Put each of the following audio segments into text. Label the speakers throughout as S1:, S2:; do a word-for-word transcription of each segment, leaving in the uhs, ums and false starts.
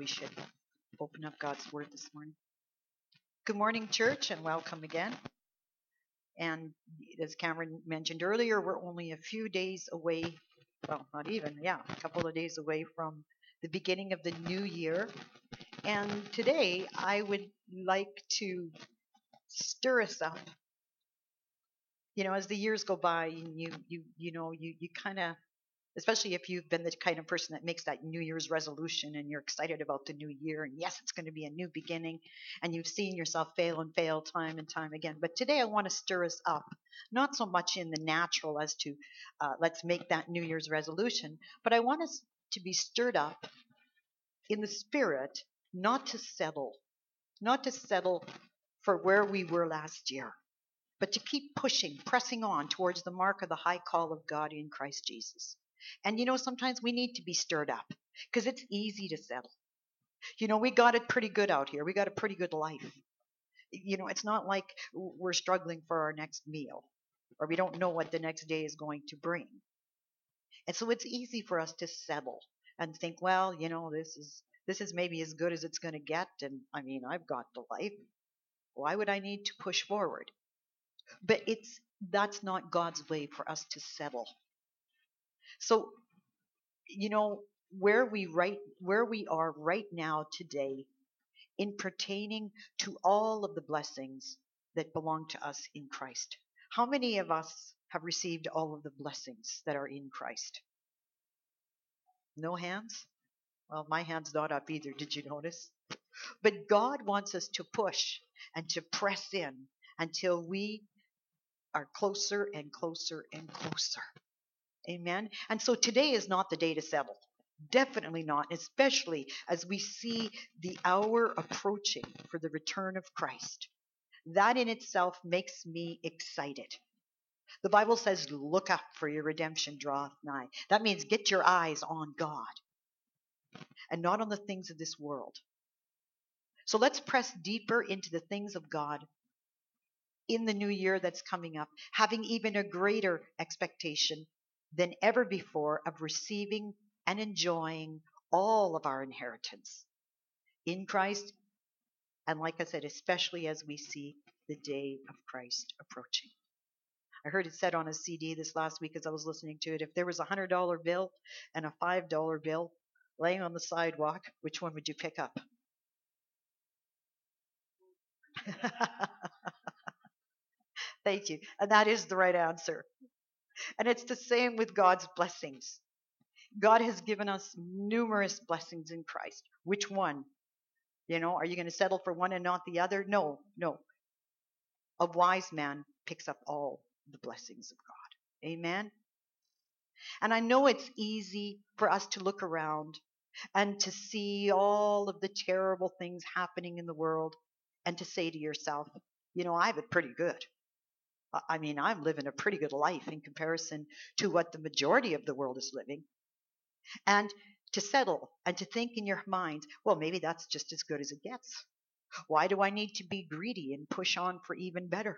S1: we should open up God's Word this morning. Good morning, church, and welcome again. And as Cameron mentioned earlier, we're only a few days away, well, not even, yeah, a couple of days away from the beginning of the new year. And today I would like to stir us up. You know, as the years go by, you you you know, you you kind of, especially if you've been the kind of person that makes that New Year's resolution and you're excited about the new year and yes, it's going to be a new beginning, and you've seen yourself fail and fail time and time again. But today I want to stir us up, not so much in the natural as to uh, let's make that New Year's resolution, but I want us to be stirred up in the spirit, not to settle, not to settle for where we were last year, but to keep pushing, pressing on towards the mark of the high call of God in Christ Jesus. And you know, sometimes we need to be stirred up because it's easy to settle. You know, we got it pretty good out here. We got a pretty good life. You know, it's not like we're struggling for our next meal or we don't know what the next day is going to bring. And so it's easy for us to settle and think, well, you know, this is this is maybe as good as it's going to get. And I mean, I've got the life. Why would I need to push forward? But it's that's not God's way for us to settle. So, you know, where we right where we are right now today in pertaining to all of the blessings that belong to us in Christ. How many of us have received all of the blessings that are in Christ? No hands? Well, my hand's not up either. Did you notice? But God wants us to push and to press in until we are closer and closer and closer. Amen. And so today is not the day to settle. Definitely not, especially as we see the hour approaching for the return of Christ. That in itself makes me excited. The Bible says, look up, for your redemption draweth nigh. That means get your eyes on God and not on the things of this world. So let's press deeper into the things of God in the new year that's coming up, having even a greater expectation than ever before of receiving and enjoying all of our inheritance in Christ. And like I said, especially as we see the day of Christ approaching. I heard it said on a C D this last week as I was listening to it, if there was a one hundred dollar bill and a five dollar bill laying on the sidewalk, which one would you pick up? Thank you. And that is the right answer. And it's the same with God's blessings. God has given us numerous blessings in Christ. Which one? You know, are you going to settle for one and not the other? No, no. A wise man picks up all the blessings of God. Amen. And I know it's easy for us to look around and to see all of the terrible things happening in the world and to say to yourself, you know, I have it pretty good. I mean, I'm living a pretty good life in comparison to what the majority of the world is living. And to settle and to think in your mind, well, maybe that's just as good as it gets. Why do I need to be greedy and push on for even better?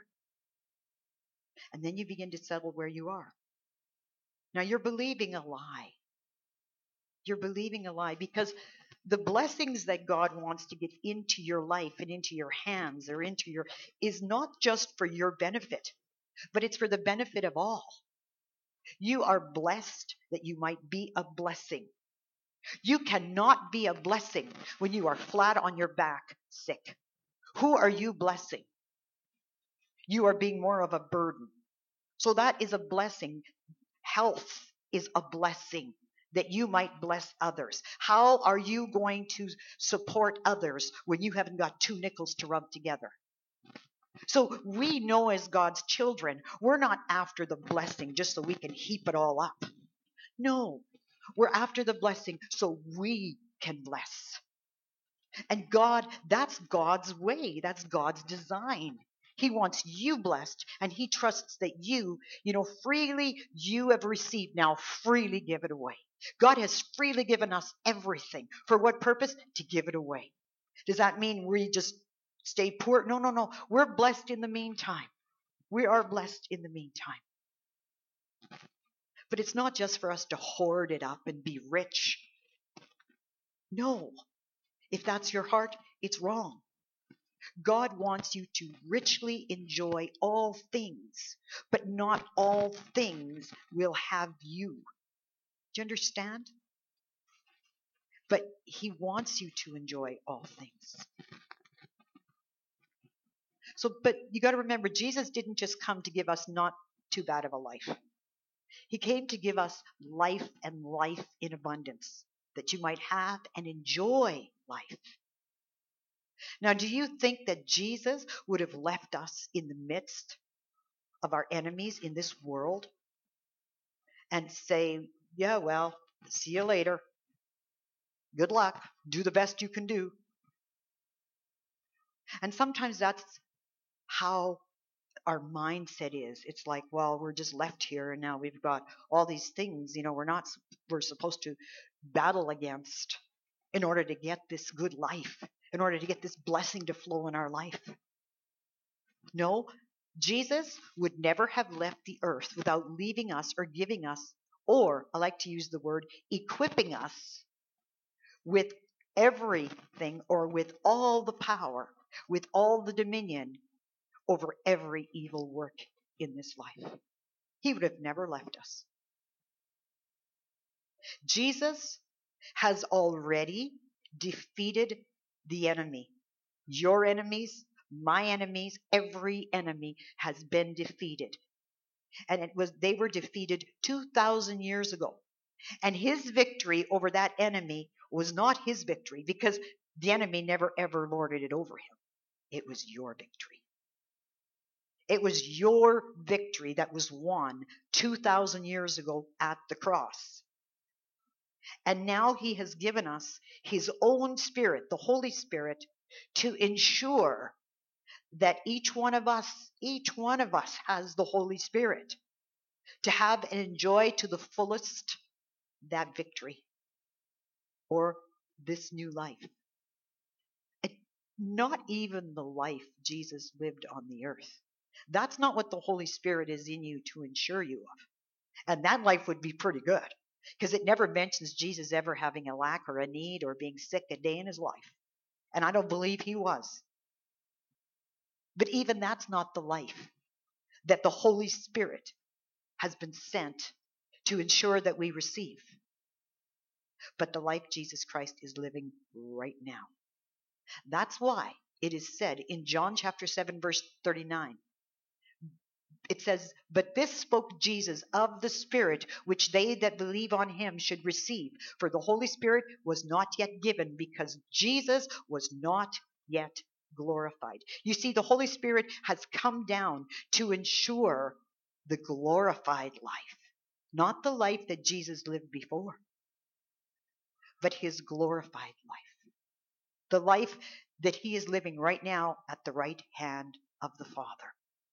S1: And then you begin to settle where you are. Now you're believing a lie. You're believing a lie because the blessings that God wants to get into your life and into your hands or into your is not just for your benefit, but it's for the benefit of all. You are blessed that you might be a blessing. You cannot be a blessing when you are flat on your back, sick. Who are you blessing? You are being more of a burden. So that is a blessing. Health is a blessing that you might bless others. How are you going to support others when you haven't got two nickels to rub together? So we know as God's children, we're not after the blessing just so we can heap it all up. No, we're after the blessing so we can bless. And God, that's God's way. That's God's design. He wants you blessed, and he trusts that you, you know, freely you have received, now freely give it away. God has freely given us everything. For what purpose? To give it away. Does that mean we just stay poor? No, no, no. We're blessed in the meantime. We are blessed in the meantime. But it's not just for us to hoard it up and be rich. No. If that's your heart, it's wrong. God wants you to richly enjoy all things, but not all things will have you. Do you understand? But he wants you to enjoy all things. So, but you got to remember, Jesus didn't just come to give us not too bad of a life. He came to give us life and life in abundance, that you might have and enjoy life. Now, do you think that Jesus would have left us in the midst of our enemies in this world and say, yeah, well, see you later. Good luck. Do the best you can do. And sometimes that's how our mindset is. It's like, well, we're just left here and now we've got all these things, you know, we're not, we're supposed to battle against in order to get this good life, in order to get this blessing to flow in our life. No, Jesus would never have left the earth without leaving us or giving us, or I like to use the word, equipping us with everything or with all the power, with all the dominion over every evil work in this life. He would have never left us. Jesus has already defeated the enemy. Your enemies, my enemies, every enemy has been defeated. And it was they were defeated two thousand years ago. And his victory over that enemy was not his victory, because the enemy never ever lorded it over him. It was your victory. It was your victory that was won two thousand years ago at the cross. And now he has given us his own Spirit, the Holy Spirit, to ensure that each one of us, each one of us has the Holy Spirit to have and enjoy to the fullest that victory or this new life. And not even the life Jesus lived on the earth. That's not what the Holy Spirit is in you to ensure you of. And that life would be pretty good, because it never mentions Jesus ever having a lack or a need or being sick a day in his life. And I don't believe he was. But even that's not the life that the Holy Spirit has been sent to ensure that we receive. But the life Jesus Christ is living right now. That's why it is said in John chapter seven, verse thirty-nine. It says, but this spoke Jesus of the Spirit, which they that believe on him should receive. For the Holy Spirit was not yet given, because Jesus was not yet glorified. You see, the Holy Spirit has come down to ensure the glorified life. Not the life that Jesus lived before, but his glorified life. The life that he is living right now at the right hand of the Father.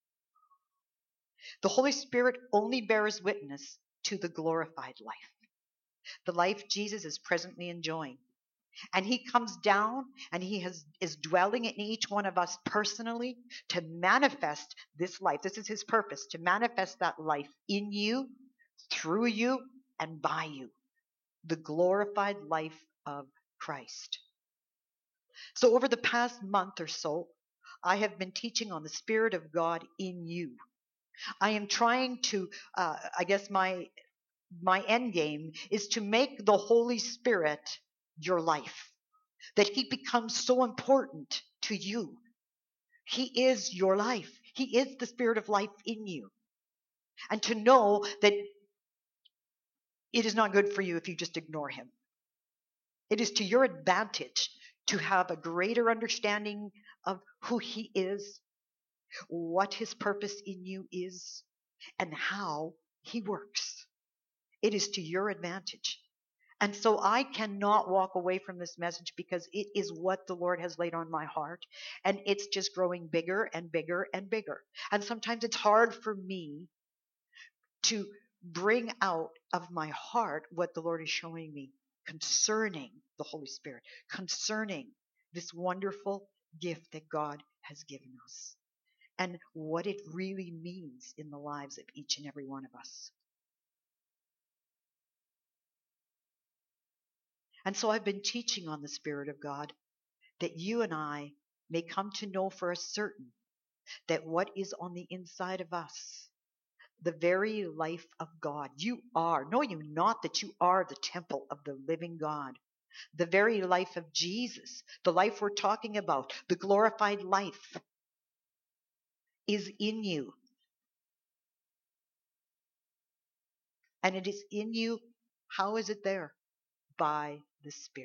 S1: The Holy Spirit only bears witness to the glorified life, the life Jesus is presently enjoying. And he comes down and he has, is dwelling in each one of us personally to manifest this life. This is his purpose, to manifest that life in you, through you, and by you. The glorified life of Christ. So over the past month or so, I have been teaching on the Spirit of God in you. I am trying to, uh, I guess my my end game is to make the Holy Spirit your life, that he becomes so important to you. He is your life. He is the Spirit of life in you. And to know that it is not good for you if you just ignore him. It is to your advantage to have a greater understanding of who he is, what his purpose in you is, and how he works. It is to your advantage. And so I cannot walk away from this message, because it is what the Lord has laid on my heart. And it's just growing bigger and bigger and bigger. And sometimes it's hard for me to bring out of my heart what the Lord is showing me concerning the Holy Spirit, concerning this wonderful gift that God has given us, and what it really means in the lives of each and every one of us. And so I've been teaching on the Spirit of God, that you and I may come to know for a certain that what is on the inside of us, the very life of God, you are, know you not that you are the temple of the living God, the very life of Jesus, the life we're talking about, the glorified life is in you. And it is in you. How is it there? By the Spirit.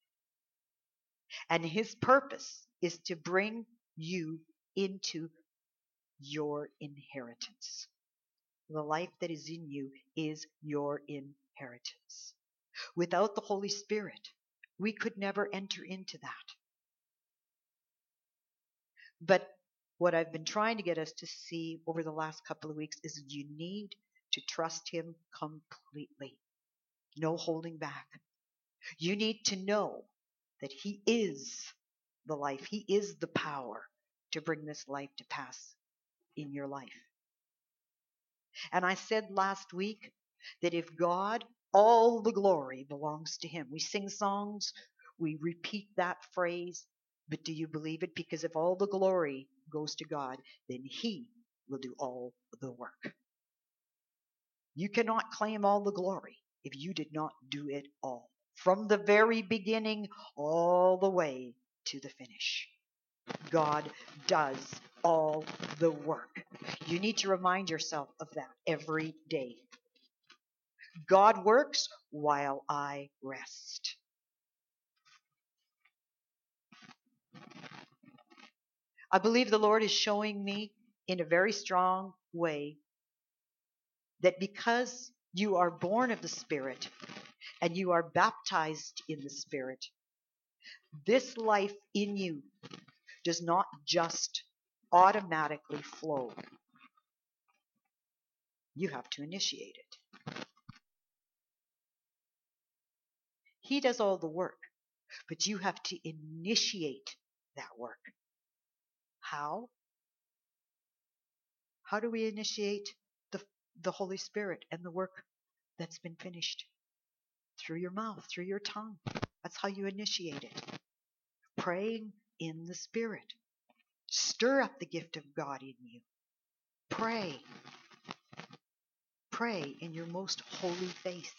S1: And his purpose is to bring you into your inheritance. The life that is in you is your inheritance. Without the Holy Spirit, we could never enter into that. But what I've been trying to get us to see over the last couple of weeks is you need to trust him completely. No holding back. You need to know that he is the life. He is the power to bring this life to pass in your life. And I said last week that if God, all the glory belongs to him. We sing songs, we repeat that phrase, but do you believe it? Because if all the glory goes to God, then he will do all the work. You cannot claim all the glory if you did not do it all. From the very beginning all the way to the finish. God does all the work. You need to remind yourself of that every day. God works while I rest. I believe the Lord is showing me in a very strong way that because you are born of the Spirit and you are baptized in the Spirit, this life in you does not just automatically flow. You have to initiate it. He does all the work, but you have to initiate that work. How? How do we initiate the, the Holy Spirit and the work that's been finished? Through your mouth, through your tongue. That's how you initiate it. Praying in the Spirit. Stir up the gift of God in you. Pray. Pray in your most holy faith.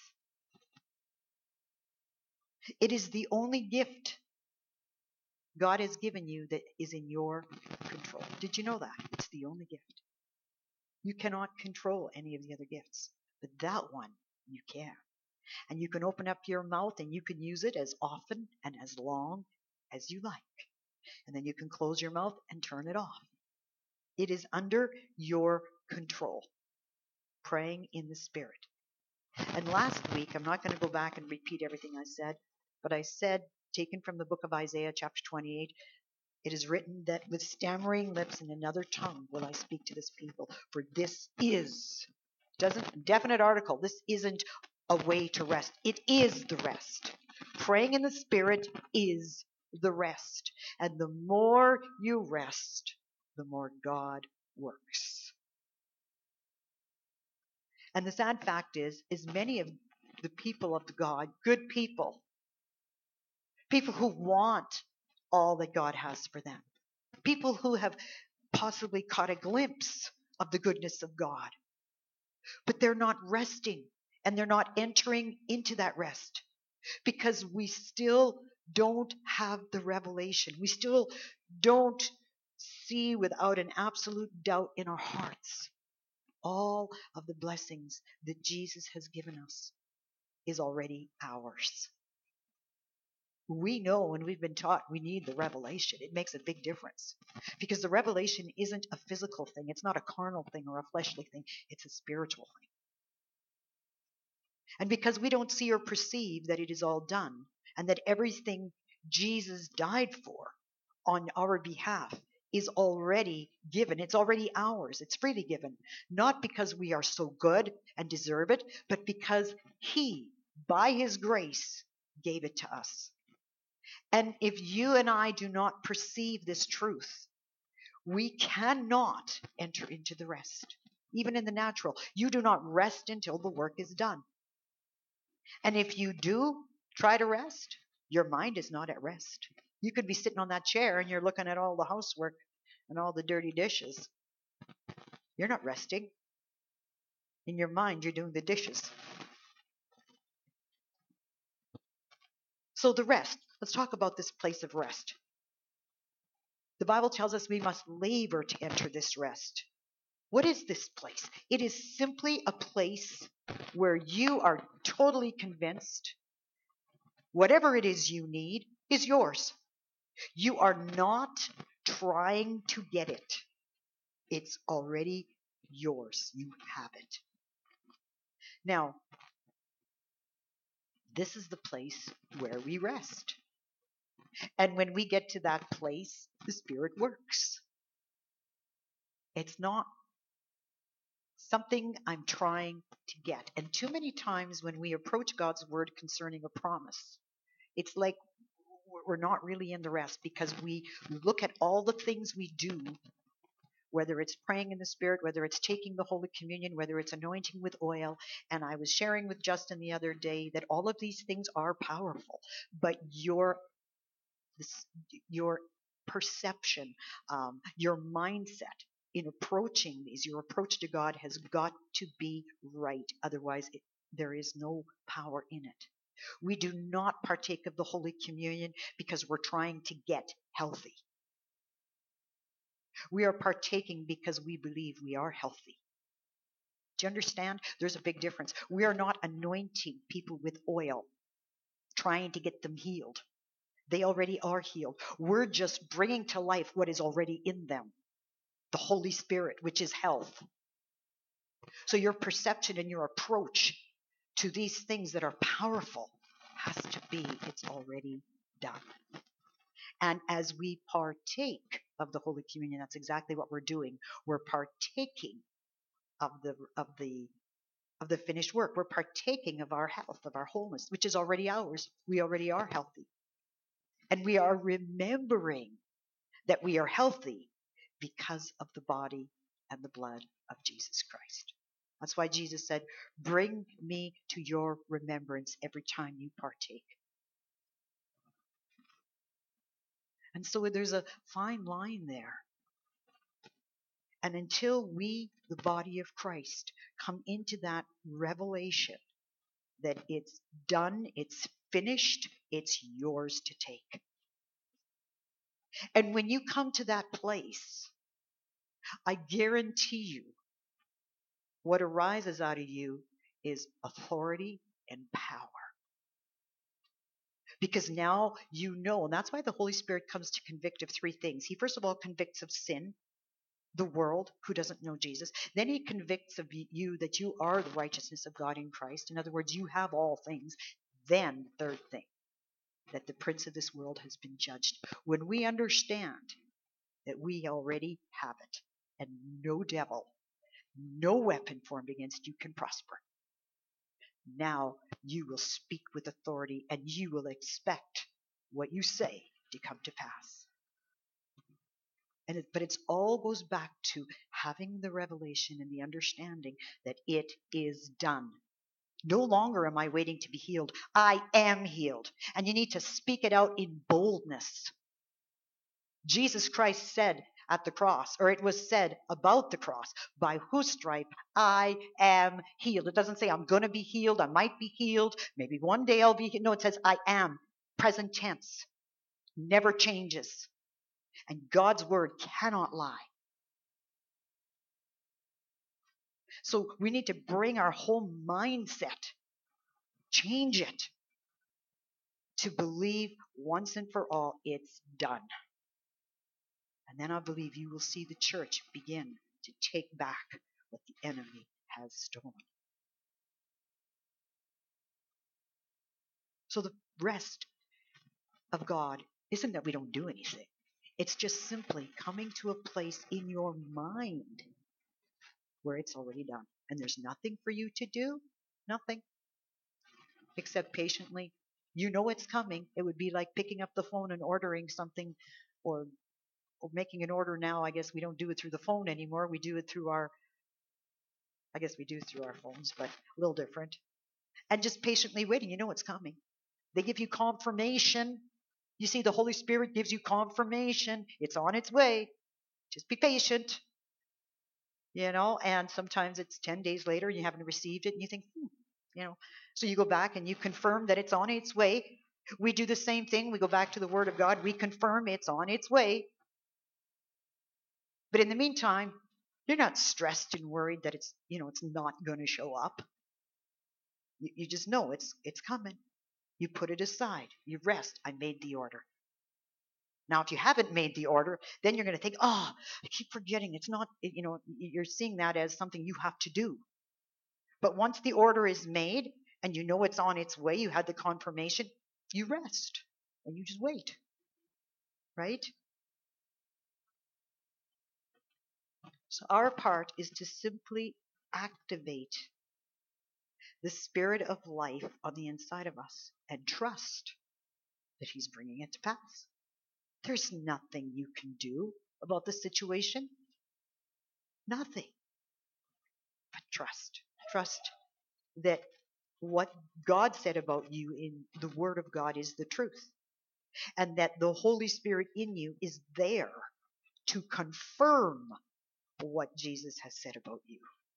S1: It is the only gift God has given you that is in your control. Did you know that? It's the only gift. You cannot control any of the other gifts, but that one you can. And you can open up your mouth and you can use it as often and as long as you like. And then you can close your mouth and turn it off. It is under your control. Praying in the Spirit. And last week, I'm not going to go back and repeat everything I said, but I said, taken from the book of Isaiah, chapter twenty-eight, it is written that with stammering lips and another tongue will I speak to this people. For this is, doesn't, definite article, this isn't a way to rest. It is the rest. Praying in the Spirit is the rest. And the more you rest, the more God works. And the sad fact is, is many of the people of God, good people, people who want all that God has for them, people who have possibly caught a glimpse of the goodness of God, but they're not resting and they're not entering into that rest because we still don't have the revelation. We still don't see without an absolute doubt in our hearts all of the blessings that Jesus has given us is already ours. We know and we've been taught we need the revelation. It makes a big difference because the revelation isn't a physical thing. It's not a carnal thing or a fleshly thing. It's a spiritual thing. And because we don't see or perceive that it is all done and that everything Jesus died for on our behalf is already given. It's already ours. It's freely given. Not because we are so good and deserve it, but because he, by his grace, gave it to us. And if you and I do not perceive this truth, we cannot enter into the rest. Even in the natural, you do not rest until the work is done. And if you do, Try to rest. Your mind is not at rest. You could be sitting on that chair and you're looking at all the housework and all the dirty dishes. You're not resting. In your mind, you're doing the dishes. So the rest. Let's talk about this place of rest. The Bible tells us we must labor to enter this rest. What is this place? It is simply a place where you are totally convinced whatever it is you need is yours. You are not trying to get it. It's already yours. You have it. Now, this is the place where we rest. And when we get to that place, the Spirit works. It's not something I'm trying to get. And too many times when we approach God's word concerning a promise, it's like we're not really in the rest because we look at all the things we do, whether it's praying in the Spirit, whether it's taking the Holy Communion, whether it's anointing with oil. And I was sharing with Justin the other day that all of these things are powerful, but your this, your perception, um, your mindset in approaching these, your approach to God has got to be right. Otherwise, it, there is no power in it. We do not partake of the Holy Communion because we're trying to get healthy. We are partaking because we believe we are healthy. Do you understand? There's a big difference. We are not anointing people with oil, trying to get them healed. They already are healed. We're just bringing to life what is already in them. The Holy Spirit, which is health. So your perception and your approach to these things that are powerful has to be, it's already done. And as we partake of the Holy Communion, that's exactly what we're doing. We're partaking of the of the of the finished work. We're partaking of our health, of our wholeness, which is already ours. We already are healthy. And we are remembering that we are healthy because of the body and the blood of Jesus Christ. That's why Jesus said, bring me to your remembrance every time you partake. And so there's a fine line there. And until we, the body of Christ, come into that revelation that it's done, it's finished, it's yours to take. And when you come to that place, I guarantee you, what arises out of you is authority and power. Because now you know, and that's why the Holy Spirit comes to convict of three things. He first of all convicts of sin, the world who doesn't know Jesus. Then he convicts of you that you are the righteousness of God in Christ. In other words, you have all things. Then, third thing, that the prince of this world has been judged. When we understand that we already have it, and no devil, no weapon formed against you can prosper. Now you will speak with authority and you will expect what you say to come to pass. And it, but it all goes back to having the revelation and the understanding that it is done. No longer am I waiting to be healed. I am healed. And you need to speak it out in boldness. Jesus Christ said at the cross, or it was said about the cross, by whose stripe I am healed. It doesn't say I'm going to be healed, I might be healed, maybe one day I'll be healed. No, it says I am. Present tense. Never changes. And God's word cannot lie. So we need to bring our whole mindset, change it, to believe once and for all it's done. And then I believe you will see the church begin to take back what the enemy has stolen. So the rest of God isn't that we don't do anything. It's just simply coming to a place in your mind where it's already done. And there's nothing for you to do, nothing, except patiently. You know it's coming. It would be like picking up the phone and ordering something, or or making an order now. I guess we don't do it through the phone anymore. We do it through our, I guess we do through our phones, but a little different. And just patiently waiting. You know it's coming. They give you confirmation. You see, the Holy Spirit gives you confirmation. It's on its way. Just be patient. You know, and sometimes it's ten days later and you haven't received it and you think, hmm, you know, so you go back and you confirm that it's on its way. We do the same thing. We go back to the Word of God. We confirm it's on its way. But in the meantime, you're not stressed and worried that it's, you know, it's not going to show up. You, you just know it's it's coming. You put it aside. You rest. I made the order. Now, if you haven't made the order, then you're going to think, oh, I keep forgetting. It's not, you know, you're seeing that as something you have to do. But once the order is made and you know it's on its way, you had the confirmation, you rest and you just wait. Right? So our part is to simply activate the spirit of life on the inside of us and trust that he's bringing it to pass. There's nothing you can do about the situation. Nothing. But trust. Trust that what God said about you in the Word of God is the truth. And that the Holy Spirit in you is there to confirm what Jesus has said about you.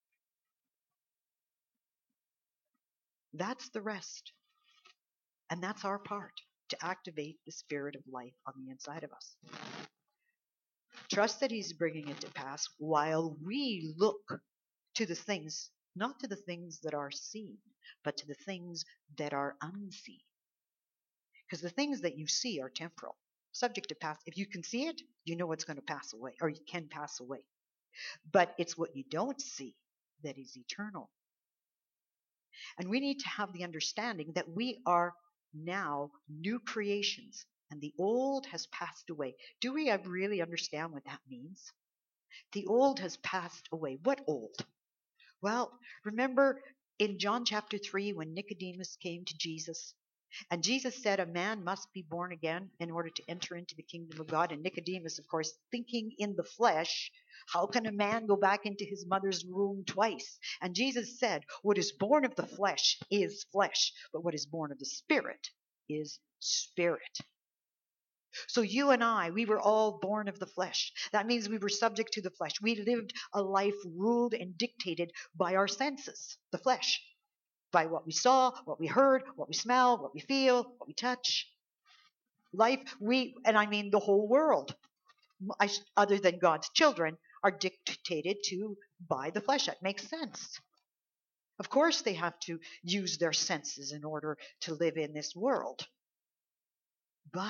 S1: That's the rest. And that's our part, to activate the spirit of life on the inside of us. Trust that he's bringing it to pass while we look to the things, not to the things that are seen, but to the things that are unseen. Because the things that you see are temporal, subject to pass. If you can see it, you know it's going to pass away, or you can pass away. But it's what you don't see that is eternal. And we need to have the understanding that we are now new creations and the old has passed away. Do we really understand what that means? The old has passed away. What old? Well, remember in John chapter three when Nicodemus came to Jesus and Jesus said a man must be born again in order to enter into the kingdom of God. And Nicodemus, of course, thinking in the flesh, how can a man go back into his mother's womb twice? And Jesus said, what is born of the flesh is flesh, but what is born of the spirit is spirit. So you and I, we were all born of the flesh. That means we were subject to the flesh. We lived a life ruled and dictated by our senses, the flesh. By what we saw, what we heard, what we smell, what we feel, what we touch. Life, we, and I mean the whole world, I, other than God's children, are dictated to by the flesh. That makes sense. Of course they have to use their senses in order to live in this world. But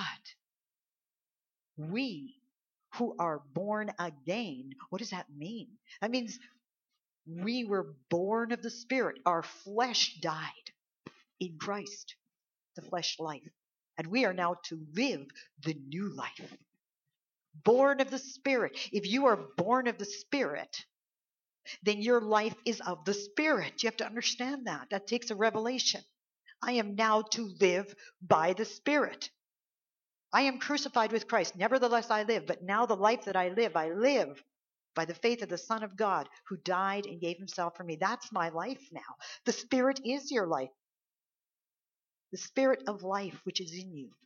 S1: we who are born again, what does that mean? That means we were born of the Spirit. Our flesh died in Christ, the flesh life. And we are now to live the new life. Born of the Spirit. If you are born of the Spirit, then your life is of the Spirit. You have to understand that. That takes a revelation. I am now to live by the Spirit. I am crucified with Christ. Nevertheless I live. But now the life that I live, I live by the faith of the Son of God who died and gave himself for me. That's my life now. The Spirit is your life. The Spirit of life which is in you.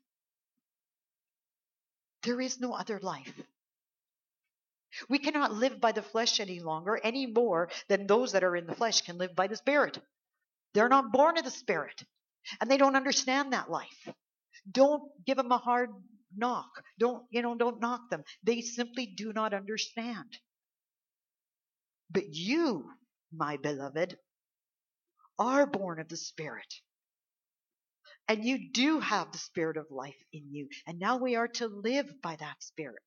S1: There is no other life. We cannot live by the flesh any longer, any more than those that are in the flesh can live by the Spirit. They're not born of the Spirit, and they don't understand that life. Don't give them a hard knock. Don't, you know, don't knock them. They simply do not understand. But you, my beloved, are born of the Spirit. And you do have the Spirit of life in you. And now we are to live by that Spirit.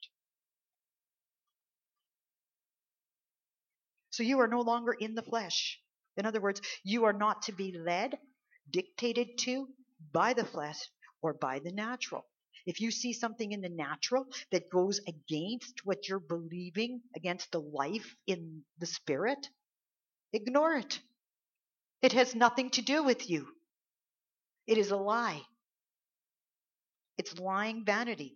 S1: So you are no longer in the flesh. In other words, you are not to be led, dictated to by the flesh or by the natural. If you see something in the natural that goes against what you're believing, against the life in the Spirit, ignore it. It has nothing to do with you. It is a lie. It's lying vanity.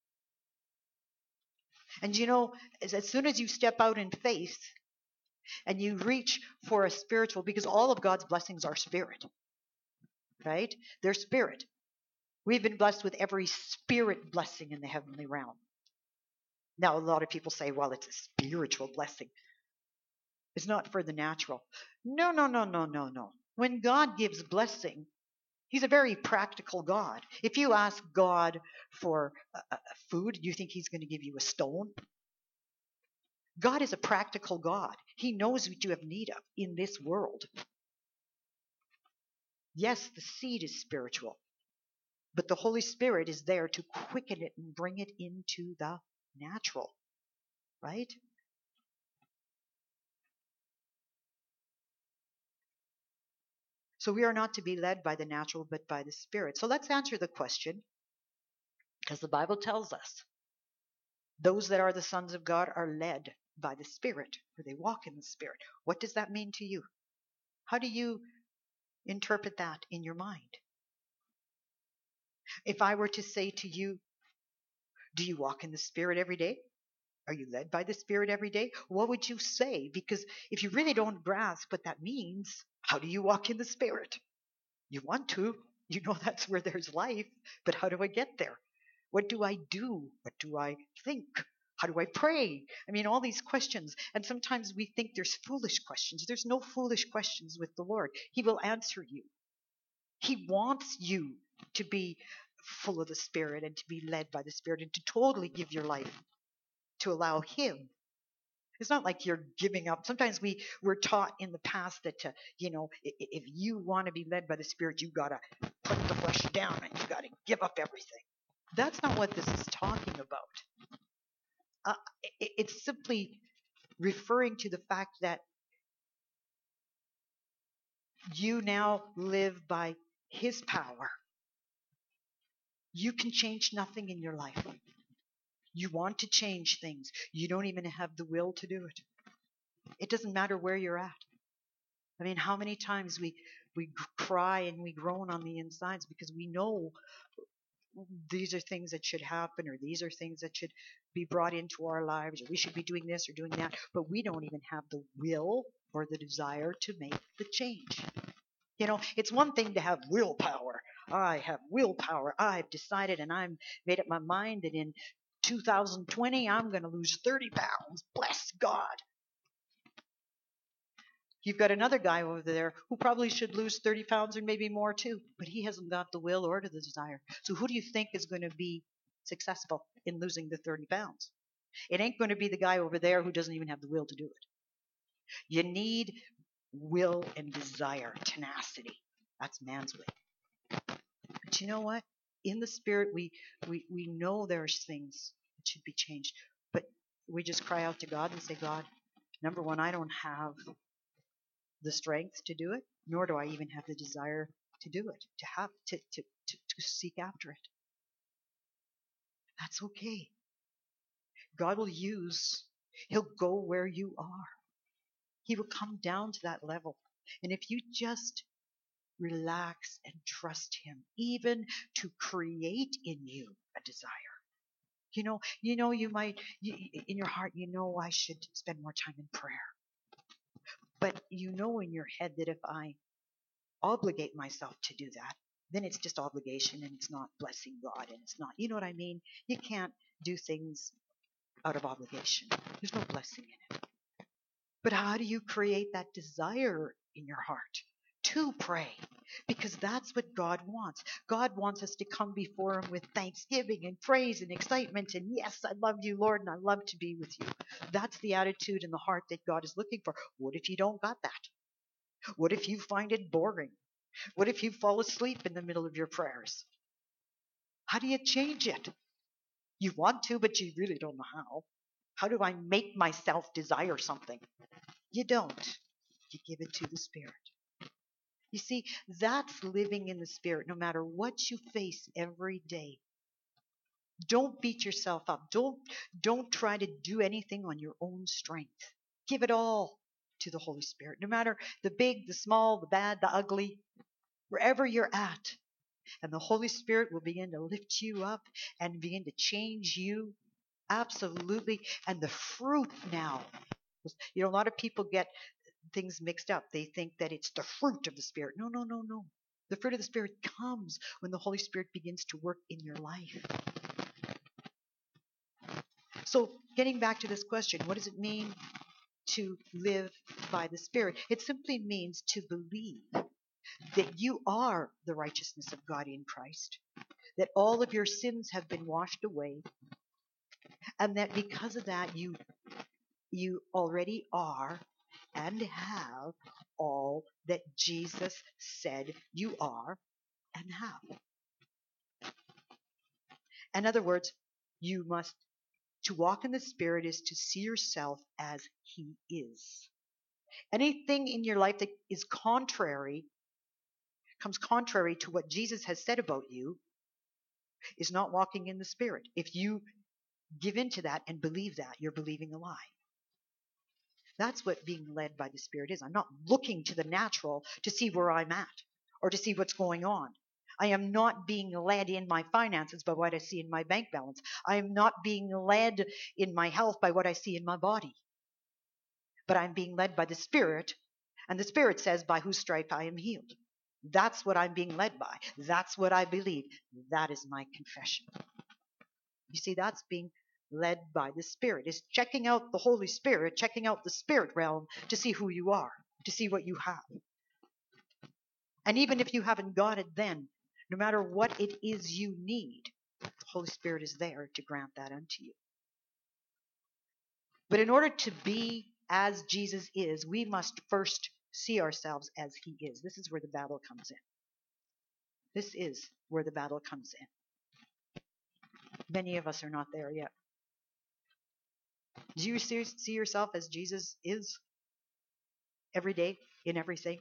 S1: And you know, as, as soon as you step out in faith and you reach for a spiritual, because all of God's blessings are spirit, right? They're spirit. We've been blessed with every spirit blessing in the heavenly realm. Now, a lot of people say, well, it's a spiritual blessing. It's not for the natural. No, no, no, no, no, no. When God gives blessing, He's a very practical God. If you ask God for uh, uh, food, you think He's going to give you a stone? God is a practical God. He knows what you have need of in this world. Yes, the seed is spiritual, but the Holy Spirit is there to quicken it and bring it into the natural, right? So we are not to be led by the natural, but by the Spirit. So let's answer the question, because the Bible tells us those that are the sons of God are led by the Spirit, or they walk in the Spirit. What does that mean to you? How do you interpret that in your mind? If I were to say to you, do you walk in the Spirit every day? Are you led by the Spirit every day? What would you say? Because if you really don't grasp what that means, how do you walk in the Spirit? You want to. You know that's where there's life. But how do I get there? What do I do? What do I think? How do I pray? I mean, all these questions. And sometimes we think there's foolish questions. There's no foolish questions with the Lord. He will answer you. He wants you to be full of the Spirit and to be led by the Spirit and to totally give your life to allow Him. It's not like you're giving up. Sometimes we were taught in the past that, uh, you know, if you want to be led by the Spirit, you got to put the flesh down and you got to give up everything. That's not what this is talking about. Uh, it, it's simply referring to the fact that you now live by His power. You can change nothing in your life. You want to change things. You don't even have the will to do it. It doesn't matter where you're at. I mean, how many times we, we cry and we groan on the insides because we know these are things that should happen, or these are things that should be brought into our lives, or we should be doing this or doing that, but we don't even have the will or the desire to make the change. You know, it's one thing to have willpower. I have willpower. I've decided and I'm made up my mind that in two thousand twenty I'm going to lose thirty pounds. Bless God. You've got another guy over there who probably should lose thirty pounds or maybe more too, but he hasn't got the will or the desire. So who do you think is going to be successful in losing the thirty pounds? It ain't going to be the guy over there who doesn't even have the will to do it. You need will and desire, tenacity. That's man's way. But you know what? In the Spirit, we, we, we know there's things that should be changed, but we just cry out to God and say, God, number one, I don't have the strength to do it, nor do I even have the desire to do it, to have to, to, to, to seek after it. That's okay. God will use, He'll go where you are. He will come down to that level. And if you just relax and trust Him, even to create in you a desire. You know, you know, you might, you, in your heart, you know, I should spend more time in prayer. But you know in your head that if I obligate myself to do that, then it's just obligation and it's not blessing God and it's not, you know what I mean? You can't do things out of obligation. There's no blessing in it. But how do you create that desire in your heart to pray? Because that's what God wants. God wants us to come before Him with thanksgiving and praise and excitement. And yes, I love you, Lord, and I love to be with you. That's the attitude in the heart that God is looking for. What if you don't got that? What if you find it boring? What if you fall asleep in the middle of your prayers? How do you change it? You want to, but you really don't know how. How do I make myself desire something? You don't. You give it to the Spirit. You see, that's living in the Spirit no matter what you face every day. Don't beat yourself up. Don't, don't try to do anything on your own strength. Give it all to the Holy Spirit. No matter the big, the small, the bad, the ugly, wherever you're at. And the Holy Spirit will begin to lift you up and begin to change you. Absolutely. And the fruit now. You know, a lot of people get things mixed up. They think that it's the fruit of the Spirit. No, no, no, no. The fruit of the Spirit comes when the Holy Spirit begins to work in your life. So getting back to this question, what does it mean to live by the Spirit? It simply means to believe that you are the righteousness of God in Christ, that all of your sins have been washed away, and that because of that you you already are and have all that Jesus said you are and have. In other words, you must, to walk in the Spirit is to see yourself as He is. Anything in your life that is contrary, comes contrary to what Jesus has said about you, is not walking in the Spirit. If you give into that and believe that, you're believing a lie. That's what being led by the Spirit is. I'm not looking to the natural to see where I'm at or to see what's going on. I am not being led in my finances by what I see in my bank balance. I am not being led in my health by what I see in my body. But I'm being led by the Spirit, and the Spirit says, by whose stripe I am healed. That's what I'm being led by. That's what I believe. That is my confession. You see, that's being led by the Spirit. Is checking out the Holy Spirit, checking out the spirit realm to see who you are, to see what you have. And even if you haven't got it then, no matter what it is you need, the Holy Spirit is there to grant that unto you. But in order to be as Jesus is, we must first see ourselves as He is. This is where the battle comes in. This is where the battle comes in. Many of us are not there yet. Do you see, see yourself as Jesus is every day, in everything?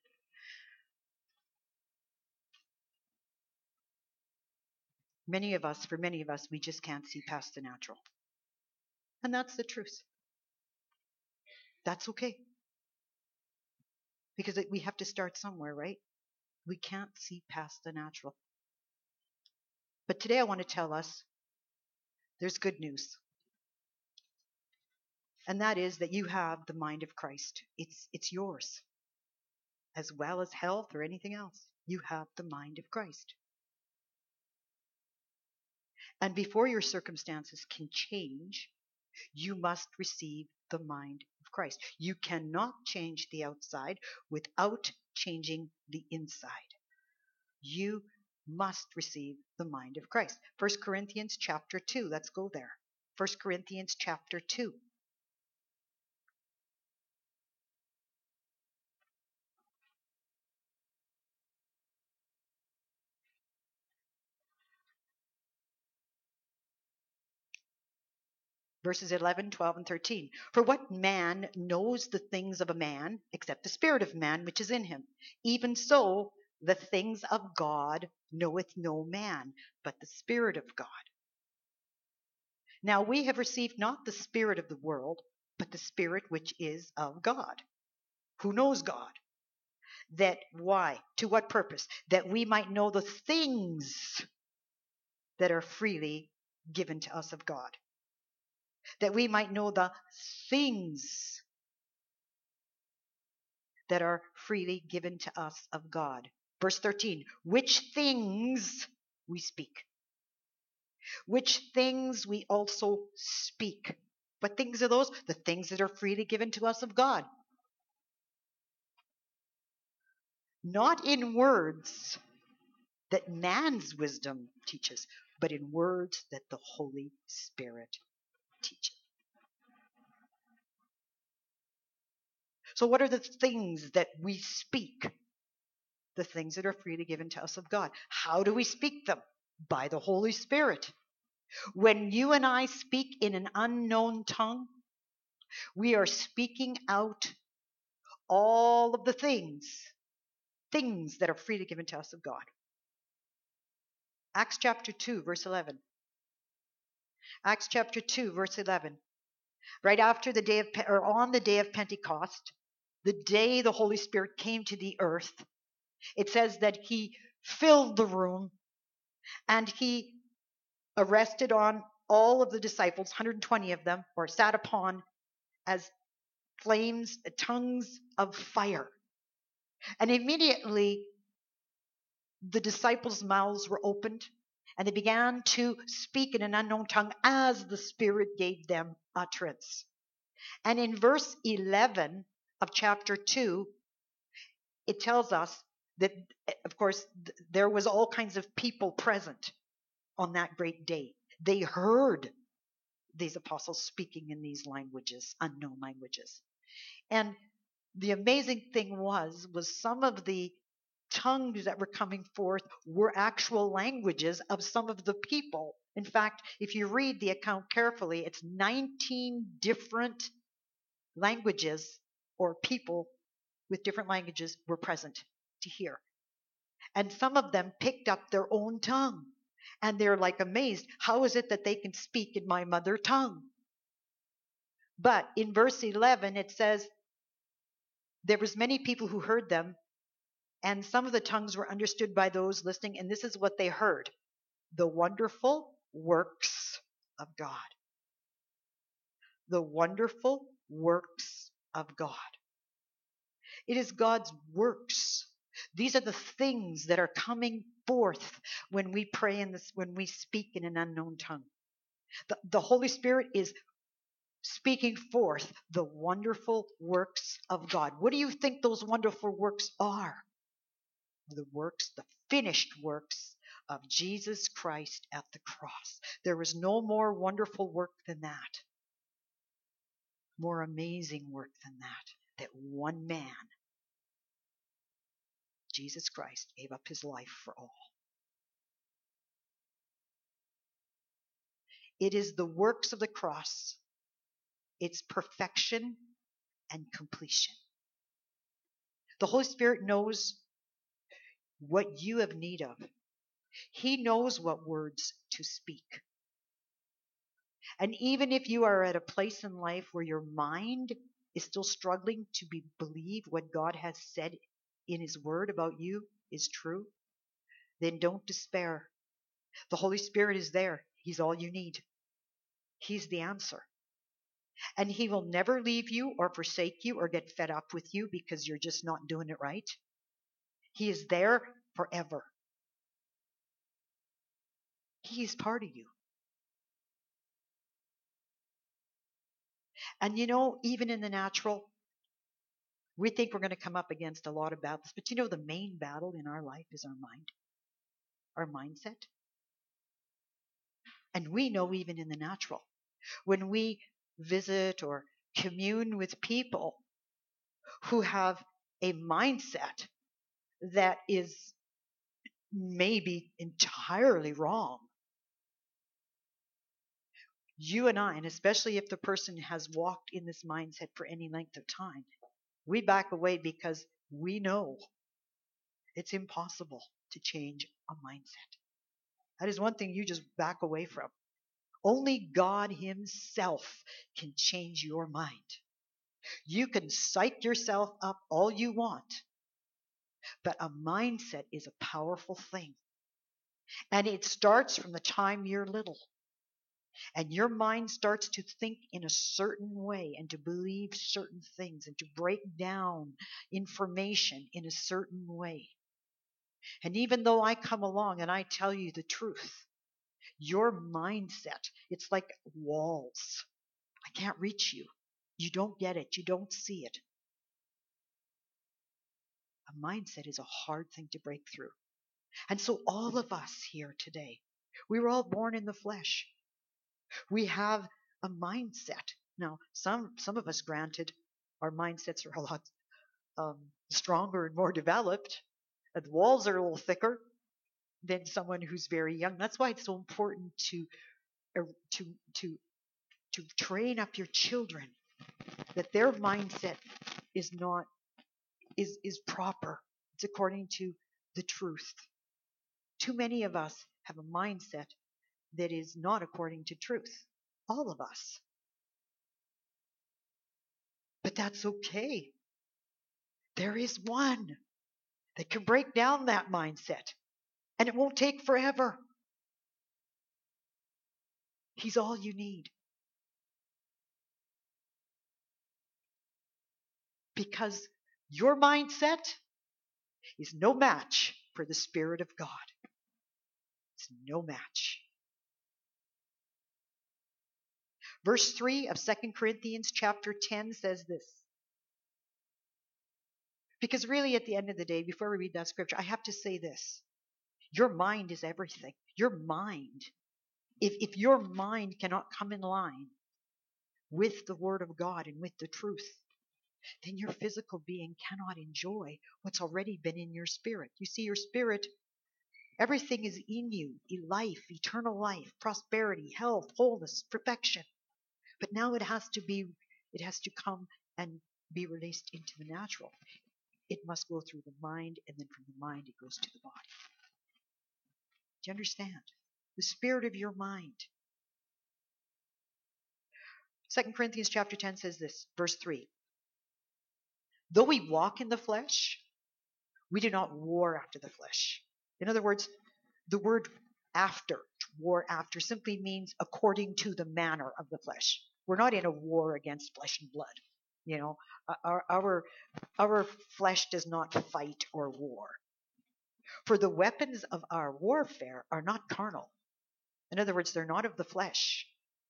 S1: Many of us, for many of us, we just can't see past the natural. And that's the truth. That's okay. Because it, we have to start somewhere, right? We can't see past the natural. But today I want to tell us there's good news. And that is that you have the mind of Christ. It's, it's yours. As well as health or anything else. You have the mind of Christ. And before your circumstances can change, you must receive the mind of Christ. You cannot change the outside without changing the inside. You must receive the mind of Christ. First Corinthians chapter two. Let's go there. First Corinthians chapter two. Verses eleven, twelve, and thirteen. For what man knows the things of a man, except the spirit of man which is in him? Even so, the things of God knoweth no man, but the Spirit of God. Now we have received not the spirit of the world, but the Spirit which is of God. Who knows God? That, why? To what purpose? That we might know the things that are freely given to us of God. That we might know the things that are freely given to us of God. Verse thirteen, which things we speak. Which things we also speak. What things are those? The things that are freely given to us of God. Not in words that man's wisdom teaches, but in words that the Holy Spirit teaches. So what are the things that we speak? The things that are freely given to us of God. How do we speak them? By the Holy Spirit. When you and I speak in an unknown tongue, we are speaking out all of the things, things that are freely given to us of God. Acts chapter two, verse eleven. Acts chapter two, verse eleven. Right after the day of, or on the day of Pentecost, the day the Holy Spirit came to the earth, it says that He filled the room and He arrested on all of the disciples, one hundred twenty of them, or sat upon as flames, tongues of fire. And immediately the disciples' mouths were opened, and they began to speak in an unknown tongue as the Spirit gave them utterance. And in verse eleven of chapter two, it tells us that, of course, th- there was all kinds of people present on that great day. They heard these apostles speaking in these languages, unknown languages. And the amazing thing was, was some of the tongues that were coming forth were actual languages of some of the people. In fact, if you read the account carefully, it's nineteen different languages or people with different languages were present to hear. And some of them picked up their own tongue. And they're like amazed. How is it that they can speak in my mother tongue? But in verse eleven, it says, there was many people who heard them, and some of the tongues were understood by those listening. And this is what they heard: the wonderful works of God. The wonderful works of God. It is God's works. These are the things that are coming forth when we pray in this, when we speak in an unknown tongue. The, the Holy Spirit is speaking forth the wonderful works of God. What do you think those wonderful works are? The works, the finished works of Jesus Christ at the cross. There is no more wonderful work than that. More amazing work than that. That one man, Jesus Christ, gave up his life for all. It is the works of the cross, its perfection and completion. The Holy Spirit knows what you have need of. He knows what words to speak. And even if you are at a place in life where your mind is still struggling to be, believe what God has said in His Word about you is true, then don't despair. The Holy Spirit is there. He's all you need. He's the answer. And He will never leave you or forsake you or get fed up with you because you're just not doing it right. He is there forever. He is part of you. And you know, even in the natural, we think we're going to come up against a lot of battles. But you know, the main battle in our life is our mind, our mindset. And we know even in the natural, when we visit or commune with people who have a mindset that is maybe entirely wrong, you and I, and especially if the person has walked in this mindset for any length of time, we back away because we know it's impossible to change a mindset. That is one thing you just back away from. Only God Himself can change your mind. You can psych yourself up all you want, but a mindset is a powerful thing. And it starts from the time you're little. And your mind starts to think in a certain way and to believe certain things and to break down information in a certain way. And even though I come along and I tell you the truth, your mindset, it's like walls. I can't reach you. You don't get it. You don't see it. A mindset is a hard thing to break through. And so all of us here today, we were all born in the flesh. We have a mindset. Now, some some of us, granted, our mindsets are a lot um, stronger and more developed, and the walls are a little thicker than someone who's very young. That's why it's so important to uh, to to to train up your children that their mindset is not is is proper. It's according to the truth. Too many of us have a mindset that is not according to truth. All of us. But that's okay. There is one that can break down that mindset. And it won't take forever. He's all you need. Because your mindset is no match for the Spirit of God. It's no match. Verse three of Second Corinthians chapter ten says this. Because really at the end of the day, before we read that scripture, I have to say this. Your mind is everything. Your mind. If, if your mind cannot come in line with the Word of God and with the truth, then your physical being cannot enjoy what's already been in your spirit. You see, your spirit, everything is in you. Life, eternal life, prosperity, health, wholeness, perfection. But now it has to be, it has to come and be released into the natural. It must go through the mind, and then from the mind it goes to the body. Do you understand? The spirit of your mind. Second Corinthians chapter ten says this, verse three. Though we walk in the flesh, we do not war after the flesh. In other words, the word after, war after, simply means according to the manner of the flesh. We're not in a war against flesh and blood. You know, our, our, our flesh does not fight or war. For the weapons of our warfare are not carnal. In other words, they're not of the flesh.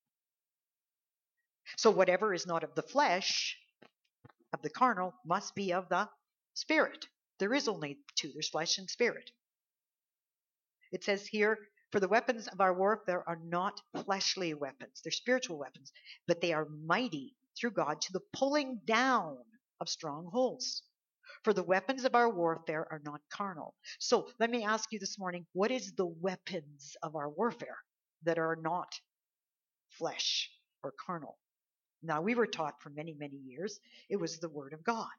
S1: So whatever is not of the flesh, of the carnal, must be of the spirit. There is only two. There's flesh and spirit. It says here, for the weapons of our warfare are not fleshly weapons. They're spiritual weapons, but they are mighty through God to the pulling down of strongholds. For the weapons of our warfare are not carnal. So let me ask you this morning, what is the weapons of our warfare that are not flesh or carnal? Now, we were taught for many, many years, it was the Word of God.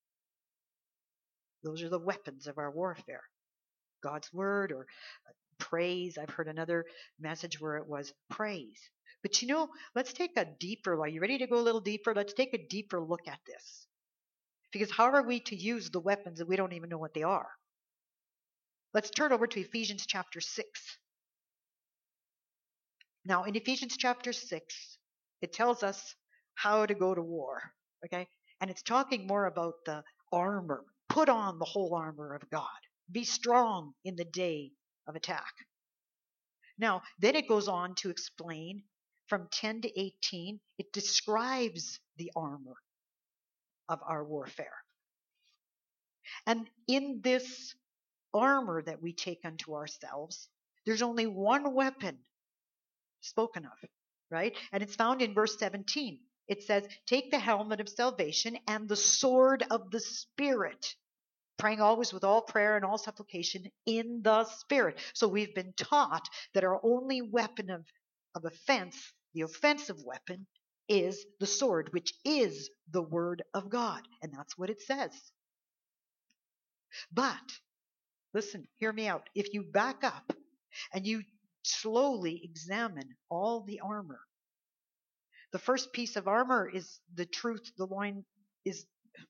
S1: Those are the weapons of our warfare. God's Word or praise. I've heard another message where it was praise. But you know, let's take a deeper, are you ready to go a little deeper? Let's take a deeper look at this. Because how are we to use the weapons if we don't even know what they are? Let's turn over to Ephesians chapter six. Now, in Ephesians chapter six, it tells us how to go to war, okay? And it's talking more about the armor. Put on the whole armor of God. Be strong in the day of attack. Now, then it goes on to explain from ten to eighteen, it describes the armor of our warfare. And in this armor that we take unto ourselves, there's only one weapon spoken of, right? And it's found in verse seventeen. It says, take the helmet of salvation and the sword of the Spirit, praying always with all prayer and all supplication in the Spirit. So we've been taught that our only weapon of, of offense, the offensive weapon, is the sword, which is the Word of God. And that's what it says. But, listen, hear me out. If you back up and you slowly examine all the armor, the first piece of armor is the truth. The loin is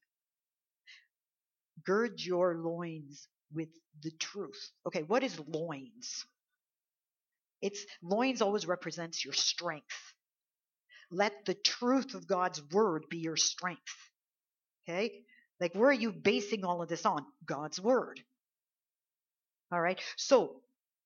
S1: gird your loins with the truth. Okay, what is loins? It's loins always represents your strength. Let the truth of God's word be your strength. Okay? Like, where are you basing all of this on? God's word. All right. So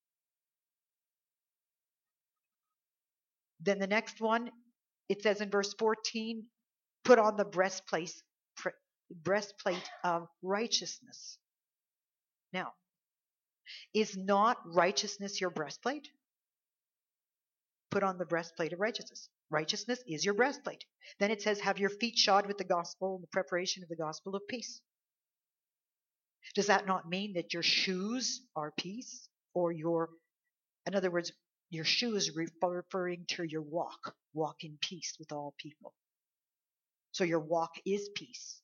S1: then the next one, it says in verse fourteen, put on the breastplate, breastplate of righteousness. Now, is not righteousness your breastplate? Put on the breastplate of righteousness. Righteousness is your breastplate. Then it says, have your feet shod with the gospel and the preparation of the gospel of peace. Does that not mean that your shoes are peace? Or your, in other words, your shoes referring to your walk. Walk in peace with all people. So your walk is peace.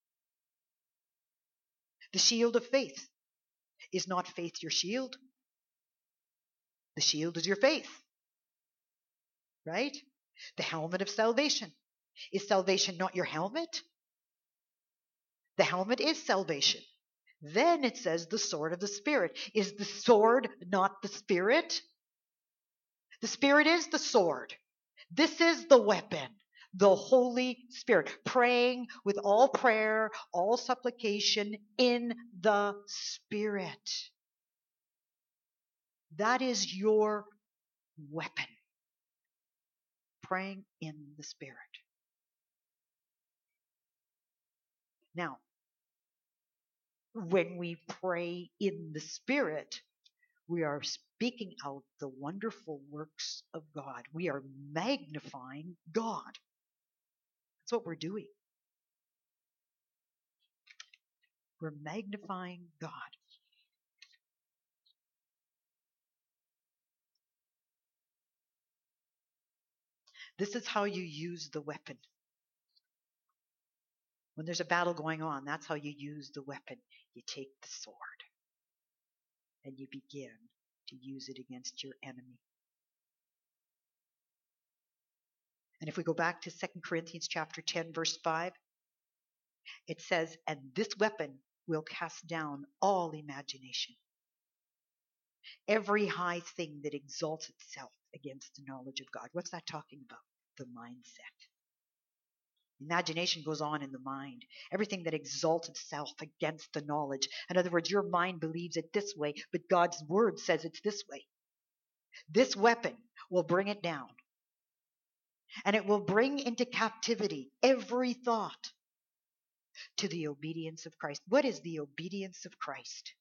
S1: The shield of faith. Is not faith your shield? The shield is your faith. Right? The helmet of salvation. Is salvation not your helmet? The helmet is salvation. Then it says the sword of the Spirit. Is the sword not the Spirit? The Spirit is the sword. This is the weapon. The Holy Spirit. Praying with all prayer, all supplication in the Spirit. That is your weapon. Praying in the Spirit. Now, when we pray in the Spirit, we are speaking out the wonderful works of God. We are magnifying God. That's what we're doing. We're magnifying God. This is how you use the weapon. When there's a battle going on, that's how you use the weapon. You take the sword and you begin to use it against your enemy. And if we go back to Second Corinthians chapter ten, verse five, it says, and this weapon will cast down all imagination, every high thing that exalts itself against the knowledge of God. What's that talking about? The mindset. Imagination goes on in the mind. Everything that exalts itself against the knowledge. In other words, your mind believes it this way, but God's word says it's this way. This weapon will bring it down. And it will bring into captivity every thought to the obedience of Christ. What is the obedience of Christ?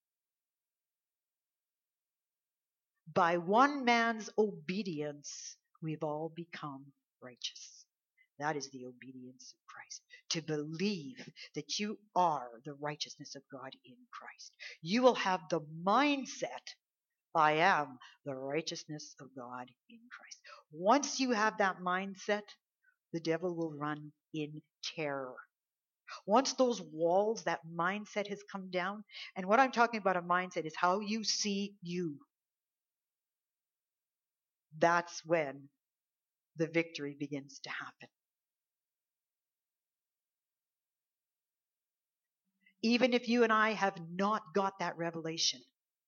S1: By one man's obedience, we've all become righteous. That is the obedience of Christ. To believe that you are the righteousness of God in Christ. You will have the mindset, I am the righteousness of God in Christ. Once you have that mindset, the devil will run in terror. Once those walls, that mindset has come down, and what I'm talking about a mindset is how you see you. That's when the victory begins to happen. Even if you and I have not got that revelation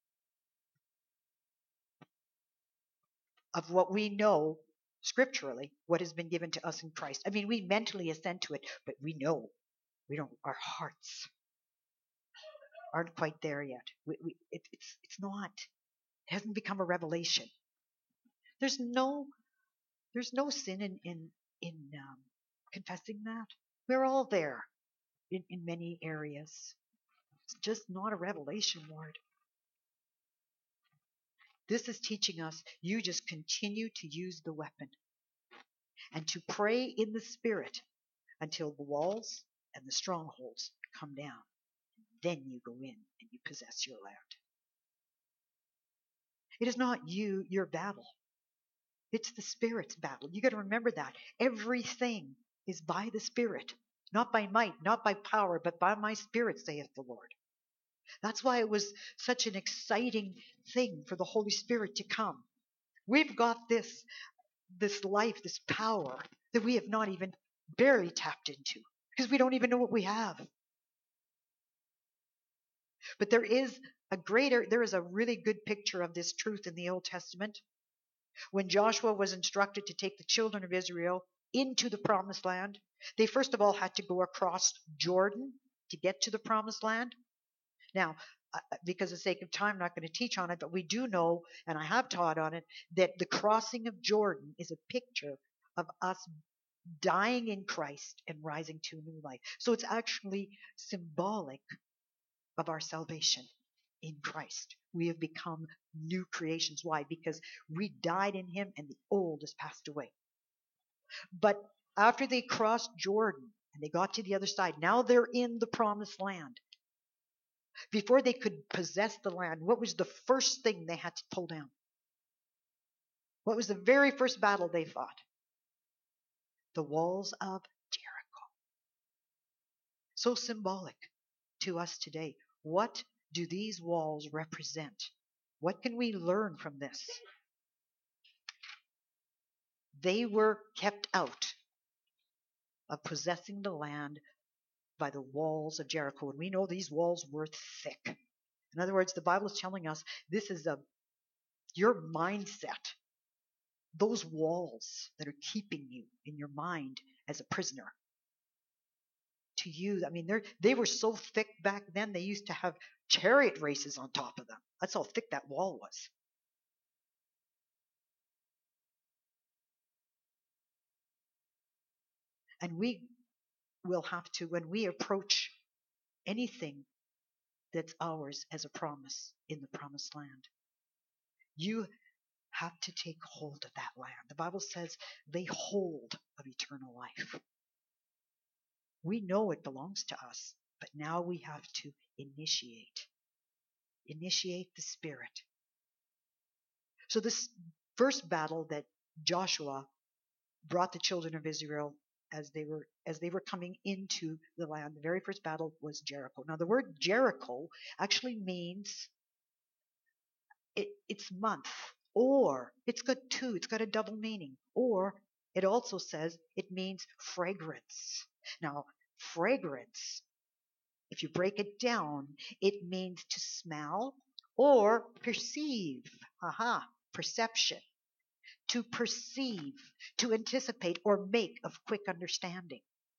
S1: of what we know scripturally, what has been given to us in Christ. I mean, we mentally assent to it, but we know we don't. Our hearts aren't quite there yet. We, we, it, it's it's not. It hasn't become a revelation. There's no there's no sin in in in um, confessing that. We're all there in in many areas. It's just not a revelation, Lord. This is teaching us you just continue to use the weapon and to pray in the Spirit until the walls and the strongholds come down. Then you go in and you possess your land. It is not you, your battle. It's the Spirit's battle. You got to remember that. Everything is by the Spirit, not by might, not by power, but by my Spirit, saith the Lord. That's why it was such an exciting thing for the Holy Spirit to come. We've got this, this life, this power that we have not even barely tapped into because we don't even know what we have. But there is a greater, there is a really good picture of this truth in the Old Testament. When Joshua was instructed to take the children of Israel into the promised land, they first of all had to go across Jordan to get to the promised land. Now, because of the sake of time, I'm not going to teach on it, but we do know, and I have taught on it, that the crossing of Jordan is a picture of us dying in Christ and rising to a new life. So it's actually symbolic of our salvation in Christ. We have become new creations. Why? Because we died in him and the old has passed away. But after they crossed Jordan and they got to the other side, now they're in the promised land. Before they could possess the land, what was the first thing they had to pull down? What was the very first battle they fought? The walls of Jericho. So symbolic to us today. What do these walls represent? What can we learn from this? They were kept out of possessing the land by the walls of Jericho. And we know these walls were thick. In other words, the Bible is telling us this is a your mindset. Those walls that are keeping you in your mind as a prisoner. To you, I mean, they they were so thick back then, they used to have chariot races on top of them. That's how thick that wall was. And we will have to, when we approach anything that's ours as a promise in the promised land, you have to take hold of that land. The Bible says lay hold of eternal life. We know it belongs to us, but now we have to initiate. Initiate the Spirit. So this first battle that Joshua brought the children of Israel as they were as they were coming into the land, the very first battle was Jericho. Now the word Jericho actually means it, it's month, or it's got two, it's got a double meaning, or it also says it means fragrance. Now, fragrance, if you break it down, it means to smell or perceive. Aha, perception. To perceive, to anticipate, or make of quick understanding.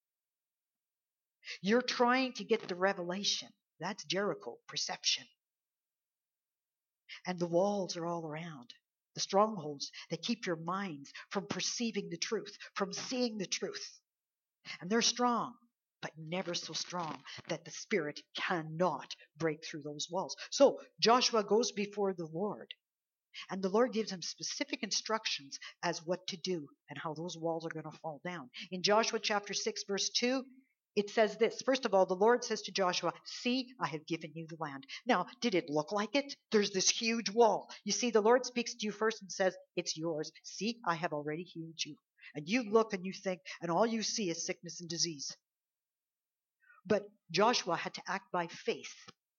S1: You're trying to get the revelation. That's Jericho, perception. And the walls are all around. The strongholds that keep your minds from perceiving the truth, from seeing the truth. And they're strong, but never so strong that the Spirit cannot break through those walls. So Joshua goes before the Lord, and the Lord gives him specific instructions as what to do and how those walls are going to fall down. In Joshua chapter six, verse two, it says this. First of all, the Lord says to Joshua, see, I have given you the land. Now, did it look like it? There's this huge wall. You see, the Lord speaks to you first and says, it's yours. See, I have already healed you. And you look and you think, and all you see is sickness and disease. But Joshua had to act by faith.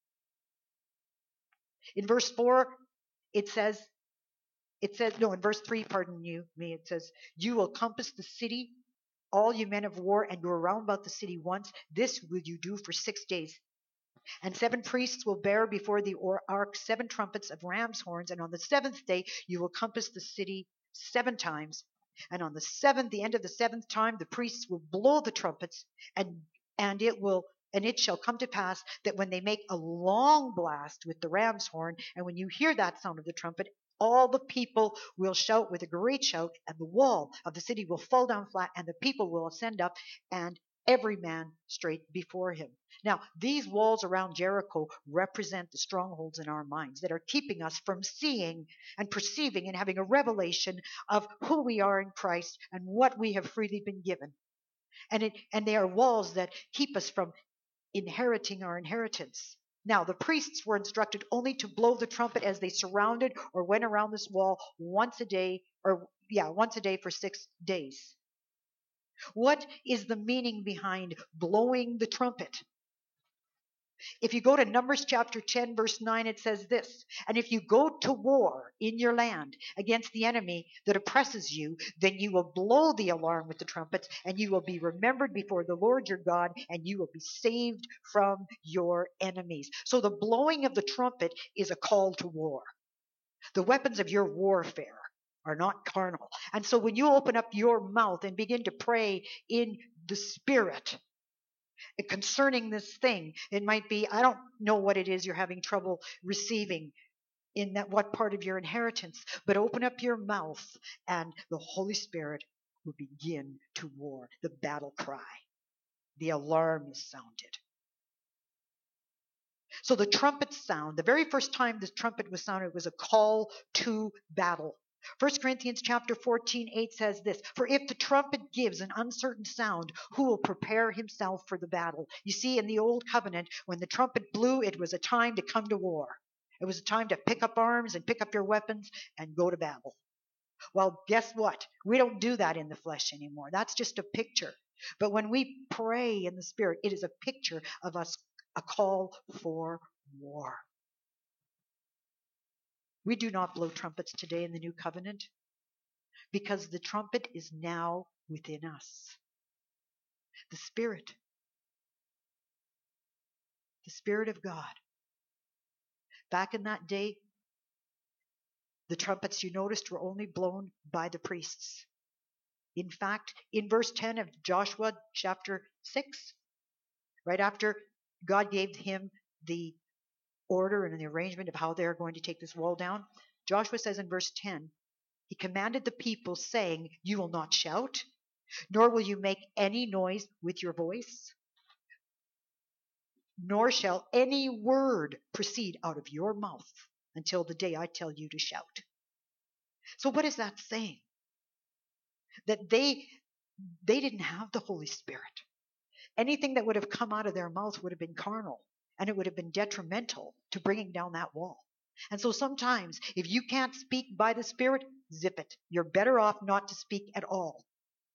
S1: In verse four, it says, it says, no, in verse three, pardon you, me, it says, you will compass the city, all you men of war, and go around about the city once. This will you do for six days. And seven priests will bear before the ark seven trumpets of ram's horns. And on the seventh day, you will compass the city seven times. And on the seventh, the end of the seventh time, the priests will blow the trumpets, and and it will and it shall come to pass that when they make a long blast with the ram's horn, and when you hear that sound of the trumpet, all the people will shout with a great shout, and the wall of the city will fall down flat, and the people will ascend up, and every man straight before him. Now, these walls around Jericho represent the strongholds in our minds that are keeping us from seeing and perceiving and having a revelation of who we are in Christ and what we have freely been given. And it, and they are walls that keep us from inheriting our inheritance. Now, the priests were instructed only to blow the trumpet as they surrounded or went around this wall once a day, or yeah, once a day for six days. What is the meaning behind blowing the trumpet? If you go to Numbers chapter ten, verse nine, it says this, and if you go to war in your land against the enemy that oppresses you, then you will blow the alarm with the trumpets, and you will be remembered before the Lord your God, and you will be saved from your enemies. So the blowing of the trumpet is a call to war. The weapons of your warfare are not carnal. And so when you open up your mouth and begin to pray in the Spirit concerning this thing, it might be, I don't know what it is you're having trouble receiving in that what part of your inheritance, but open up your mouth and the Holy Spirit will begin to war. The battle cry, the alarm is sounded. So the trumpet sound, the very first time the trumpet was sounded, was a call to battle. First Corinthians chapter fourteen, eight says this, for if the trumpet gives an uncertain sound, who will prepare himself for the battle? You see, in the old covenant, when the trumpet blew, it was a time to come to war. It was a time to pick up arms and pick up your weapons and go to battle. Well, guess what? We don't do that in the flesh anymore. That's just a picture. But when we pray in the Spirit, it is a picture of us, a call for war. We do not blow trumpets today in the new covenant because the trumpet is now within us. The Spirit, the Spirit of God. Back in that day, the trumpets, you noticed, were only blown by the priests. In fact, in verse ten of Joshua chapter six, right after God gave him the order and the arrangement of how they're going to take this wall down, Joshua says in verse ten, he commanded the people saying, you will not shout, Nor will you make any noise with your voice, nor shall any word proceed out of your mouth until the day I tell you to shout. So what is that saying? That they they didn't have the Holy Spirit. Anything that would have come out of their mouth would have been carnal, and it would have been detrimental to bringing down that wall. And so sometimes if you can't speak by the Spirit, zip it. You're better off not to speak at all.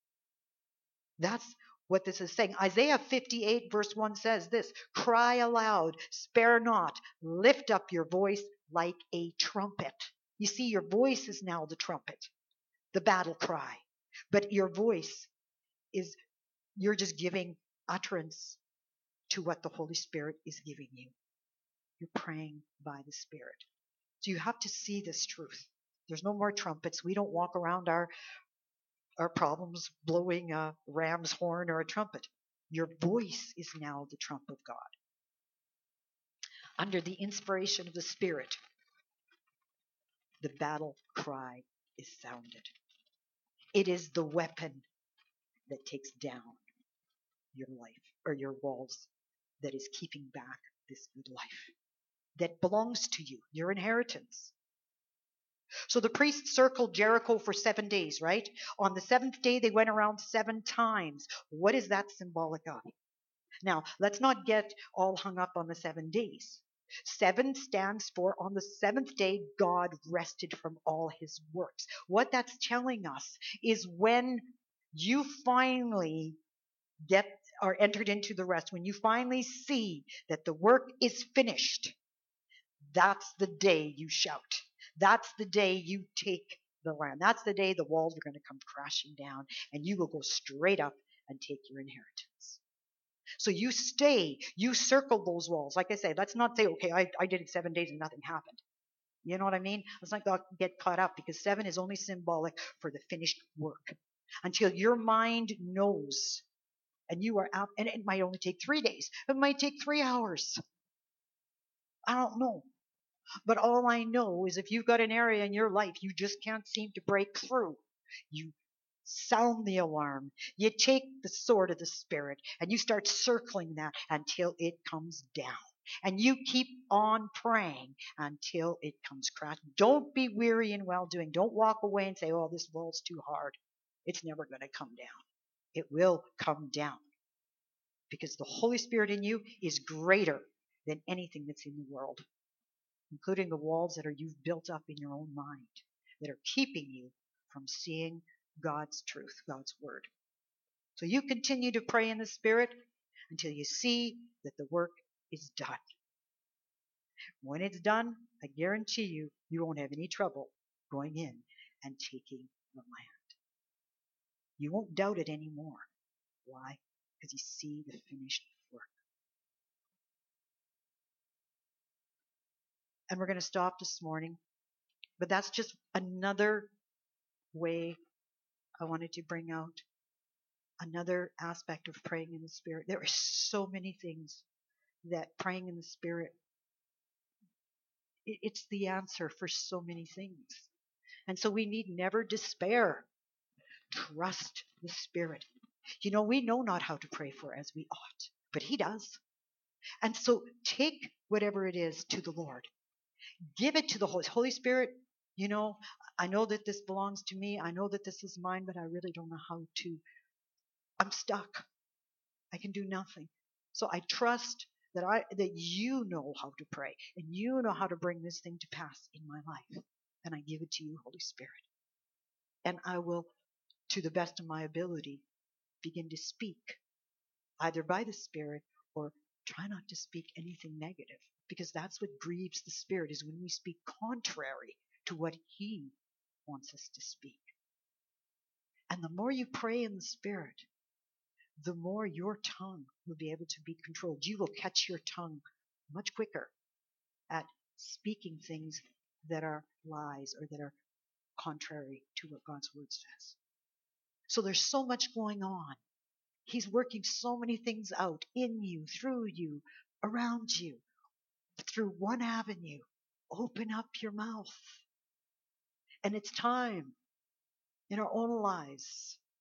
S1: That's what this is saying. Isaiah fifty-eight verse one says this: cry aloud, spare not, lift up your voice like a trumpet. You see, your voice is now the trumpet, the battle cry. But your voice is, you're just giving utterance to what the Holy Spirit is giving you. You're praying by the Spirit. So you have to see this truth. There's no more trumpets. We don't walk around our our problems blowing a ram's horn or a trumpet. Your voice is now the trump of God. Under the inspiration of the Spirit, the battle cry is sounded. It is the weapon that takes down your life or your walls, that is keeping back this good life that belongs to you, your inheritance. So the priests circled Jericho for seven days, right? On the seventh day, they went around seven times. What is that symbolic of? Now, let's not get all hung up on the seven days. Seven stands for, on the seventh day, God rested from all his works. What that's telling us is when you finally get or entered into the rest, when you finally see that the work is finished, that's the day you shout. That's the day you take the land. That's the day the walls are going to come crashing down and you will go straight up and take your inheritance. So you stay, you circle those walls. Like I say, let's not say, okay, I, I did it seven days and nothing happened. You know what I mean? Let's not get caught up, because seven is only symbolic for the finished work. Until your mind knows and you are out, and it might only take three days. It might take three hours. I don't know. But all I know is if you've got an area in your life you just can't seem to break through, you sound the alarm. You take the sword of the Spirit and you start circling that until it comes down. And you keep on praying until it comes crashing. Don't be weary in well doing. Don't walk away and say, oh, this wall's too hard. It's never going to come down. It will come down, because the Holy Spirit in you is greater than anything that's in the world, including the walls that are you've built up in your own mind that are keeping you from seeing God's truth, God's word. So you continue to pray in the Spirit until you see that the work is done. When it's done, I guarantee you, you won't have any trouble going in and taking the land. You won't doubt it anymore. Why? Because you see the finished work. And we're going to stop this morning. But that's just another way I wanted to bring out another aspect of praying in the Spirit. There are so many things that praying in the Spirit, it's the answer for so many things. And so we need never despair. Trust the Spirit. You know, we know not how to pray for as we ought, but he does. And so take whatever it is to the Lord. Give it to the Holy, Holy Spirit. You know, I know that this belongs to me. I know that this is mine, but I really don't know how to. I'm stuck. I can do nothing. So I trust that I that you know how to pray and you know how to bring this thing to pass in my life. And I give it to you, Holy Spirit. And I will, to the best of my ability, begin to speak, either by the Spirit or try not to speak anything negative, because that's what grieves the Spirit, is when we speak contrary to what he wants us to speak. And the more you pray in the Spirit, the more your tongue will be able to be controlled. You will catch your tongue much quicker at speaking things that are lies or that are contrary to what God's word says. So there's so much going on. He's working so many things out in you, through you, around you, through one avenue. Open up your mouth. And it's time in our own lives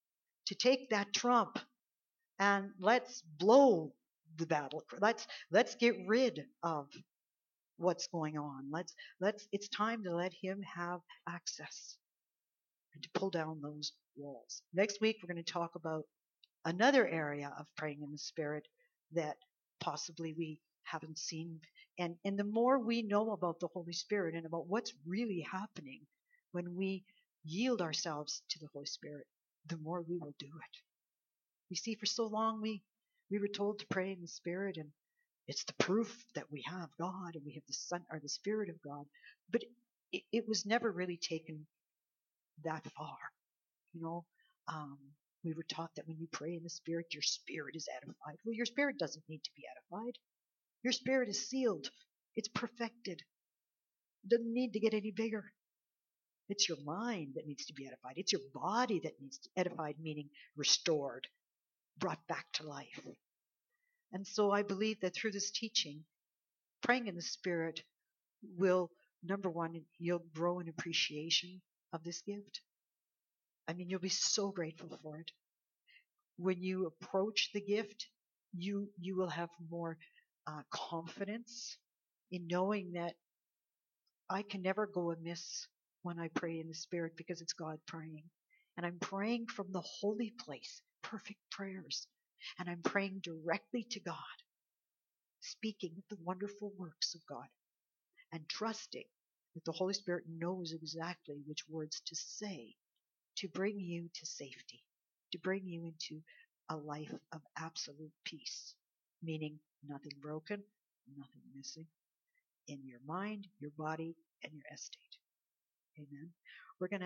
S1: to take that trump and let's blow the battle. Let's let's get rid of what's going on. Let's let's it's time to let him have access and to pull down those walls. Next week we're going to talk about another area of praying in the Spirit that possibly we haven't seen. And and the more we know about the Holy Spirit and about what's really happening when we yield ourselves to the Holy Spirit, the more we will do it. You see, for so long we we were told to pray in the Spirit, and it's the proof that we have God and we have the Son or the Spirit of God. But it, it was never really taken that far. You know, um, we were taught that when you pray in the Spirit, your spirit is edified. Well, your spirit doesn't need to be edified. Your spirit is sealed. It's perfected. It doesn't need to get any bigger. It's your mind that needs to be edified. It's your body that needs to be edified, meaning restored, brought back to life. And so I believe that through this teaching, praying in the Spirit will, number one, you'll grow in appreciation of this gift. I mean, you'll be so grateful for it. When you approach the gift, you you will have more uh, confidence in knowing that I can never go amiss when I pray in the Spirit because it's God praying. And I'm praying from the holy place, perfect prayers. And I'm praying directly to God, speaking the wonderful works of God and trusting that the Holy Spirit knows exactly which words to say to bring you to safety, to bring you into a life of absolute peace, meaning nothing broken, nothing missing in your mind, your body, and your estate. Amen. We're going to